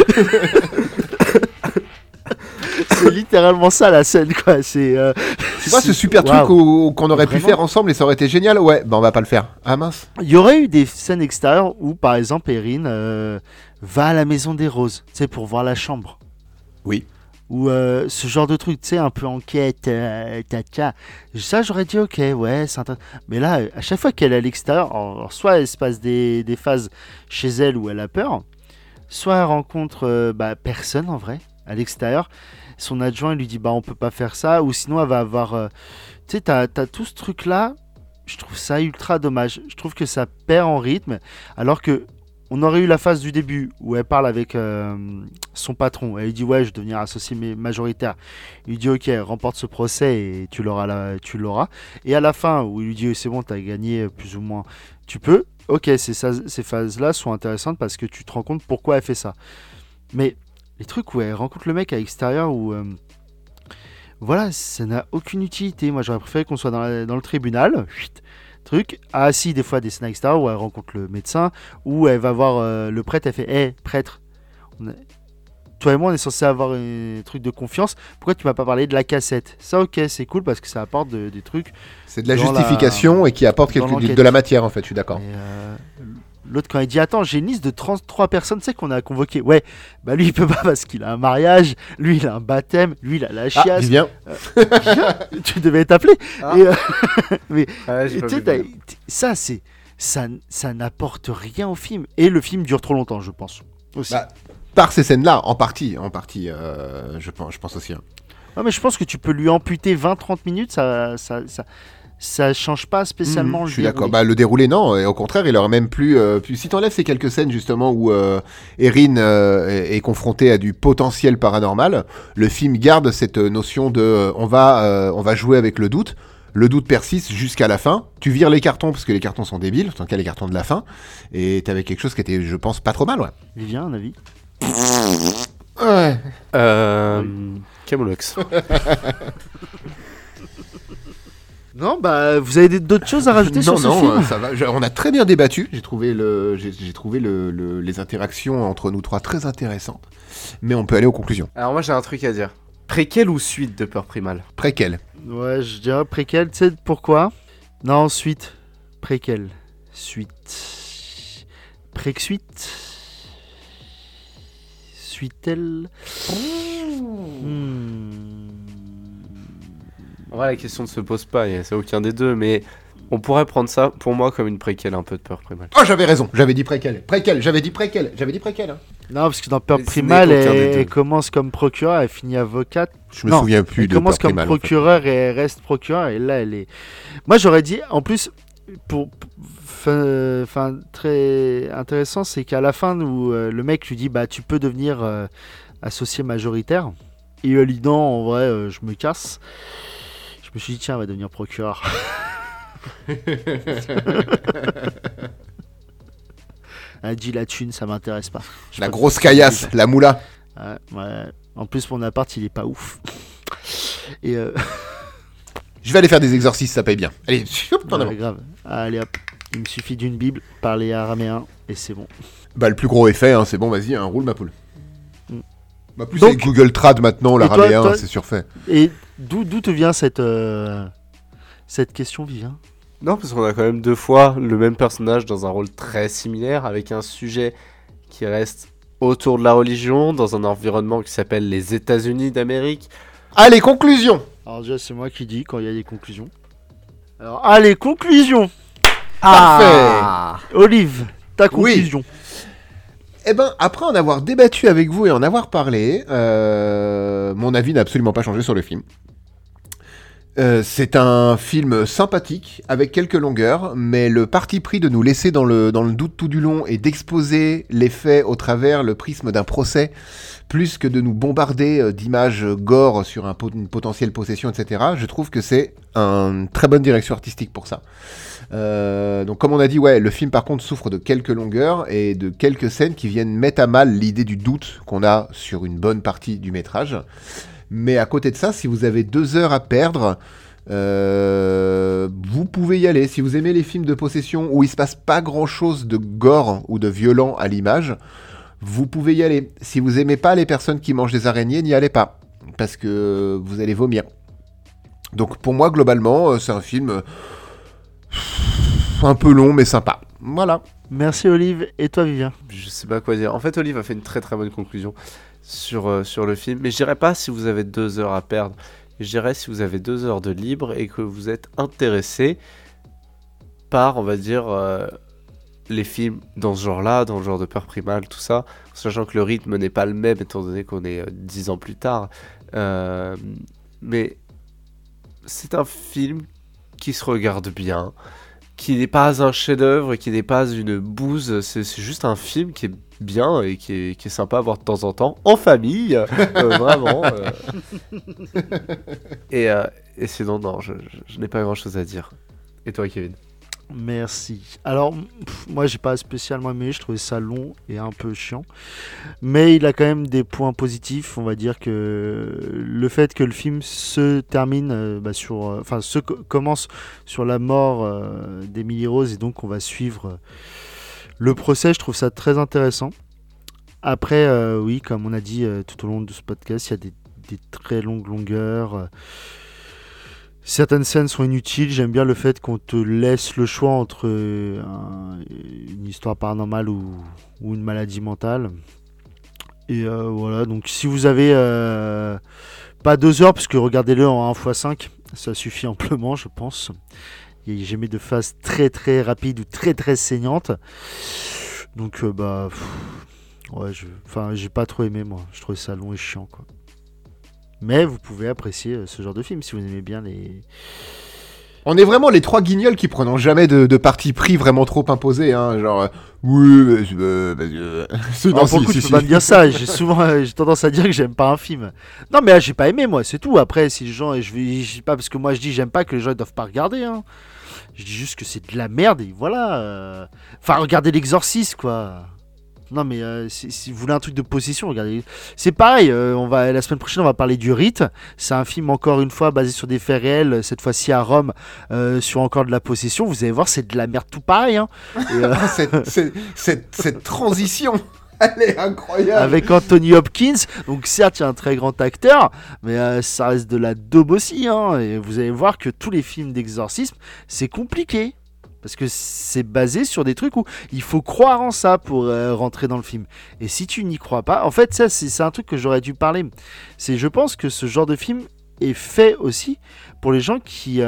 C'est littéralement ça la scène quoi. C'est. Tu vois ce super Waouh. truc qu'on aurait pu Vraiment. faire ensemble et ça aurait été génial. Ouais, bah on va pas le faire. Ah mince. Il y aurait eu des scènes extérieures où, par exemple, Erin va à la maison des roses, tu sais, pour voir la chambre. Oui. Ou ce genre de truc, tu sais, un peu enquête, tcha. Ça, j'aurais dit, ok, ouais, c'est intéressant. Mais là, à chaque fois qu'elle est à l'extérieur, alors, soit il se passe des phases chez elle où elle a peur, soit elle rencontre personne en vrai, à l'extérieur. Son adjoint il lui dit, bah, on peut pas faire ça, ou sinon elle va avoir. Tu sais, t'as tout ce truc-là. Je trouve ça ultra dommage. Je trouve que ça perd en rythme, alors que on aurait eu la phase du début où elle parle avec son patron. Elle lui dit ouais, je vais devenir associé majoritaire. Il lui dit ok, remporte ce procès et tu l'auras. Et à la fin où il lui dit c'est bon, t'as gagné plus ou moins, tu peux. Ok, ces phases-là sont intéressantes parce que tu te rends compte pourquoi elle fait ça. Mais les trucs où elle rencontre le mec à l'extérieur où voilà, ça n'a aucune utilité. Moi, j'aurais préféré qu'on soit dans le tribunal. Chut, truc. Ah, si, des fois, des scènes extérieures où elle rencontre le médecin, où elle va voir le prêtre. Elle fait hé, prêtre, toi et moi, on est censé avoir un truc de confiance. Pourquoi tu m'as pas parlé de la cassette? Ça, ok, c'est cool parce que ça apporte des trucs. C'est de la Dans justification et qui apporte dans l'enquête. de la matière en fait. Je suis d'accord. Et, l'autre, quand il dit attends, j'ai une liste de 33 personnes, tu sais, qu'on a convoquées. Ouais, bah lui, il peut pas parce qu'il a un mariage, lui, il a un baptême, lui, il a la Ah, chiasse. Vivien. Tu devais t'appeler. Ah. Et, mais Ouais, j'ai pas tu sais, vu. ça, ça n'apporte rien au film. Et le film dure trop longtemps, je pense. Aussi. Bah, par ces scènes-là, en partie, je pense aussi. Hein. Non, mais je pense que tu peux lui amputer 20-30 minutes, ça change pas spécialement le Je suis d'accord. déroulé. Bah, le déroulé, non. Et au contraire, il aurait même plus. Si t'enlèves ces quelques scènes justement où Erin est confrontée à du potentiel paranormal, le film garde cette notion de on va jouer avec le doute. Le doute persiste jusqu'à la fin. Tu vires les cartons parce que les cartons sont débiles, en tout cas les cartons de la fin. Et t'avais quelque chose qui était, je pense, pas trop mal, ouais. Vivien, un avis? Ouais. Camoulox. Non, bah, vous avez d'autres choses à rajouter sur ce film? ça va. On a très bien débattu. J'ai trouvé les interactions entre nous trois très intéressantes. Mais on peut aller aux conclusions. Alors moi j'ai un truc à dire. Préquel ou suite de Peur Primal? Préquel. Ouais, je dirais préquel. Tu sais pourquoi? Non, suite. Préquel. Suite. Préque-suite. Suite-elle. En vrai la question ne se pose pas, c'est aucun des deux, mais on pourrait prendre ça pour moi comme une préquelle un peu de Peur Primal. Oh, j'avais raison. J'avais dit préquel. J'avais dit préquel. Hein. Non, parce que dans Peur Mais ce Primal, n'est aucun des deux. elle commence comme procureur, elle finit avocate. Je me Non, souviens plus Elle de commence Peur comme Primal, en fait. procureur et elle reste procureur. Et là, elle est. Moi, j'aurais dit, en plus, enfin, très intéressant, c'est qu'à la fin où le mec lui dit, bah, tu peux devenir associé majoritaire. Et elle dit non, en vrai, je me casse. Je me suis dit, tiens, elle va devenir procureur. Elle dit la thune, ça m'intéresse pas. Je sais La pas grosse si- caillasse, la moula. Ouais. En plus, mon appart, il est pas ouf. Et Je vais aller faire des exorcismes, ça paye bien. Allez, hop, en avant. grave. Allez hop, il me suffit d'une Bible, parler araméen, et c'est bon. Bah, le plus gros effet, hein, c'est bon, vas-y, hein, roule ma poule. Mm. Bah, plus Donc- avec Google Trad maintenant, Et toi, l'araméen, c'est surfait. Et d'où te vient cette question, Vivien? Non, parce qu'on a quand même deux fois le même personnage dans un rôle très similaire, avec un sujet qui reste autour de la religion, dans un environnement qui s'appelle les États-Unis d'Amérique. Allez, conclusion. Alors déjà, c'est moi qui dis quand il y a des conclusions. Alors, allez, conclusion. Parfait. Olive, ta conclusion. Eh ben, après en avoir débattu avec vous et en avoir parlé, mon avis n'a absolument pas changé sur le film. C'est un film sympathique, avec quelques longueurs, mais le parti pris de nous laisser dans le doute tout du long et d'exposer les faits au travers le prisme d'un procès, plus que de nous bombarder d'images gore sur une potentielle possession, etc., je trouve que c'est une très bonne direction artistique pour ça. Donc comme on a dit, ouais, le film par contre souffre de quelques longueurs et de quelques scènes qui viennent mettre à mal l'idée du doute qu'on a sur une bonne partie du métrage. Mais à côté de ça, si vous avez 2 heures à perdre, vous pouvez y aller. Si vous aimez les films de possession où il se passe pas grand chose de gore ou de violent à l'image, vous pouvez y aller. Si vous aimez pas les personnes qui mangent des araignées, n'y allez pas, parce que vous allez vomir. Donc pour moi, globalement, c'est un film un peu long mais sympa. Voilà. Merci Olive, et toi Vivien? Je sais pas quoi dire. En fait, Olive a fait une très très bonne conclusion sur le film. Mais je dirais pas si vous avez 2 heures à perdre. Je dirais si vous avez 2 heures de libre et que vous êtes intéressé par, on va dire, les films dans ce genre-là, dans le genre de peur primale, tout ça, sachant que le rythme n'est pas le même étant donné qu'on est 10 ans plus tard. Mais c'est un film qui se regarde bien, qui n'est pas un chef-d'œuvre, qui n'est pas une bouse, c'est juste un film qui est bien et qui est sympa à voir de temps en temps, en famille, vraiment. Et sinon, non, je n'ai pas grand-chose à dire. Et toi, Kevin? Merci. Alors, moi, j'ai pas spécialement aimé, je trouvais ça long et un peu chiant. Mais il a quand même des points positifs. On va dire que le fait que le film se termine commence sur la mort d'Emily Rose, et donc on va suivre le procès, je trouve ça très intéressant. Après, oui, comme on a dit tout au long de ce podcast, il y a des très longues longueurs. Certaines scènes sont inutiles. J'aime bien le fait qu'on te laisse le choix entre une histoire paranormale ou une maladie mentale. Et voilà, donc si vous avez pas 2 heures, parce que regardez-le en 1x5, ça suffit amplement, je pense. Il y a jamais de phase très très rapide ou très très saignante. Donc j'ai pas trop aimé, moi. Je trouvais ça long et chiant, quoi. Mais vous pouvez apprécier ce genre de film si vous aimez bien les... On est vraiment les 3 guignols qui prenons jamais de parti pris vraiment trop imposé, hein, genre oui, tu peux pas me dire ça. J'ai tendance à dire que j'aime pas un film. Non, mais j'ai pas aimé, moi, c'est tout. Après, si les gens, je dis pas parce que moi je dis j'aime pas que les gens ils doivent pas regarder, hein. Je dis juste que c'est de la merde et voilà. Enfin, regardez l'Exorciste, quoi. Non, mais si vous voulez un truc de possession, regardez. C'est pareil, la semaine prochaine, on va parler du Rite. C'est un film, encore une fois, basé sur des faits réels, cette fois-ci à Rome, sur encore de la possession. Vous allez voir, c'est de la merde tout pareil. Hein. Et, cette transition, elle est incroyable. Avec Anthony Hopkins. Donc, certes, il y a un très grand acteur, mais ça reste de la daube aussi. Hein. Et vous allez voir que tous les films d'exorcisme, c'est compliqué. Parce que c'est basé sur des trucs où il faut croire en ça pour rentrer dans le film. Et si tu n'y crois pas... En fait, ça, c'est un truc que j'aurais dû parler. Je pense que ce genre de film est fait aussi pour les gens qui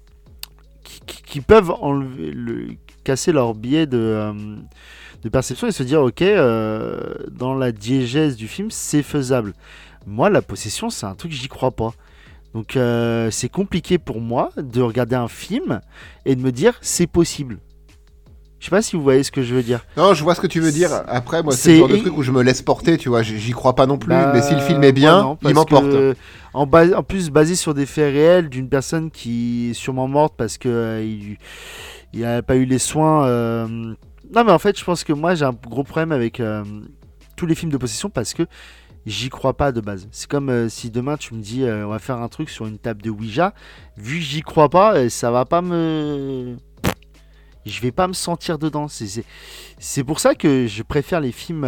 peuvent casser leur biais de perception et se dire, ok, dans la diégèse du film, c'est faisable. Moi, la possession, c'est un truc, j'y crois pas. Donc c'est compliqué pour moi de regarder un film et de me dire c'est possible. Je sais pas si vous voyez ce que je veux dire. Non, je vois ce que tu veux dire. Après, moi, c'est le genre de truc où je me laisse porter, tu vois. J'y crois pas non plus. Mais si le film est bien, il m'emporte. En plus, basé sur des faits réels d'une personne qui est sûrement morte parce que il a pas eu les soins. Non, mais en fait, je pense que moi, j'ai un gros problème avec tous les films de possession parce que j'y crois pas de base. C'est comme si demain tu me dis on va faire un truc sur une table de Ouija. Vu que j'y crois pas, ça va pas me... Je vais pas me sentir dedans. C'est pour ça que je préfère les films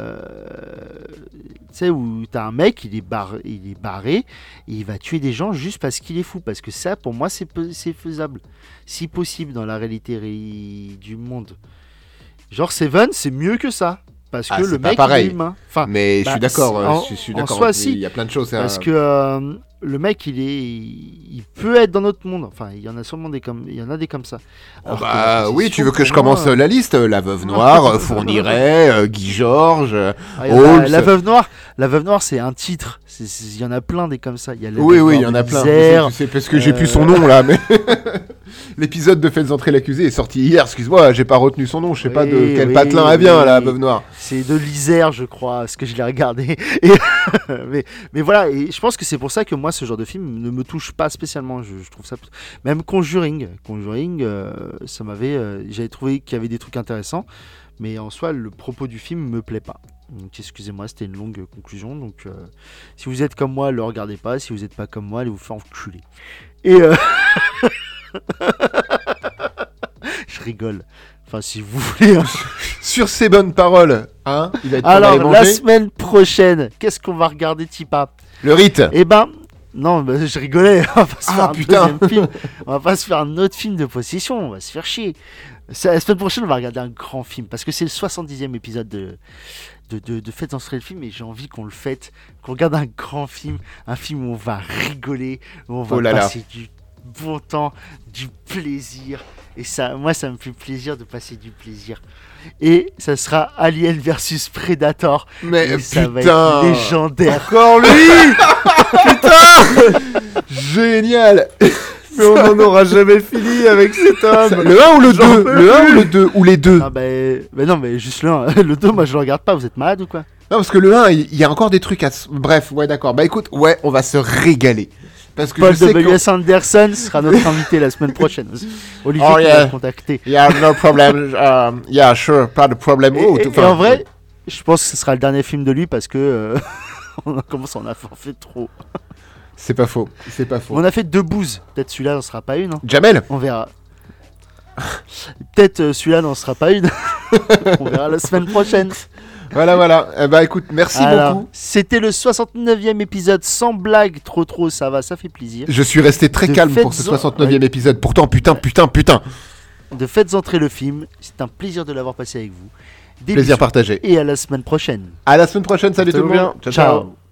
où t'as un mec, il est barré et il va tuer des gens juste parce qu'il est fou. Parce que ça, pour moi, c'est faisable. Si possible dans la réalité du monde. Genre Seven, c'est mieux que ça. Parce Ah, que c'est le pas mec, pareil. il est humain. Enfin, Mais je suis d'accord, je suis en d'accord. soi, Il si. y a plein de choses. Parce que le mec, il peut être dans notre monde. Enfin, il y en a sûrement des comme, il y en a des comme ça. Alors que la oui, tu position, veux que je pour moi, commence la liste? La Veuve Noire, Fourniret, Guy Georges, il y en a- Holmes. La Veuve Noire, c'est un titre. Il y en a plein des comme ça. Il y a la Oui, Veuve oui, il y Noire en a de plein. l'Isère. Je sais, parce que j'ai plus son nom là, mais l'épisode de Faites entrer l'accusé est sorti hier. Excuse-moi, j'ai pas retenu son nom. Je sais pas de Oui, quel oui, patelin elle vient, oui. la Veuve Noire. C'est de l'Isère, je crois, parce que je l'ai regardé. Et mais voilà, et je pense que c'est pour ça que moi, ce genre de film ne me touche pas spécialement. Je trouve ça. Même Conjuring, ça m'avait. J'avais trouvé qu'il y avait des trucs intéressants, mais en soi, le propos du film me plaît pas. Donc, excusez-moi, c'était une longue conclusion. Donc, si vous êtes comme moi, le regardez pas. Si vous n'êtes pas comme moi, allez vous faire enculer. Et je rigole. Enfin, si vous voulez. Sur ces bonnes paroles, hein, il va être temps Alors, d'aller la manger. semaine prochaine, qu'est-ce qu'on va regarder, Tipa? Le rite. Eh ben, non, bah, je rigolais. On va pas se Ah, faire un putain. deuxième film. On va pas se faire un autre film de possession. On va se faire chier. La semaine prochaine, on va regarder un grand film parce que c'est le 70e épisode de Faites entrer le film et j'ai envie qu'on le fête, qu'on regarde un grand film, un film où on va rigoler, où on va Oh là là. passer du bon temps, du plaisir. Et ça, moi, ça me fait plaisir de passer du plaisir. Et ça sera Alien versus Predator. Mais Et ça va putain. être légendaire. Encore lui. Putain. Génial. Mais on n'en aura jamais fini avec cet homme. Le 1 ou le J'en 2? peux Le 1 ou plus. le 2? Ou les deux? Ah bah non, mais juste le 1. Le 2, moi je le regarde pas, vous êtes malade ou quoi? Non, parce que le 1, il y a encore des trucs à... Bref, ouais, d'accord. Bah écoute, ouais, on va se régaler. Parce que Paul je sais que... W.S. Anderson sera notre invité la semaine prochaine aussi. Olivier Oh, qui yeah. va le contacter. Yeah, no problem. Yeah, sure, pas de problème. Et, Oh, et- tout- et en vrai, je pense que ce sera le dernier film de lui parce que on commence à en avoir fait trop. C'est pas faux. C'est pas faux. On a fait 2 bouses. Peut-être celui-là n'en sera pas une. Hein. Jamel? On verra. Peut-être celui-là n'en sera pas une. On verra la semaine prochaine. Voilà, voilà. Bah écoute, merci Alors, beaucoup. c'était le 69e épisode sans blague. Trop, ça va, ça fait plaisir. Je suis resté très De calme pour ce faites-en- 69e épisode. Pourtant, putain. De Faites entrer le film. C'est un plaisir de l'avoir passé avec vous. Des Plaisir bisous partagé. et à la semaine prochaine. À la semaine prochaine. Salut tout le Portez-vous monde. bien. Ciao.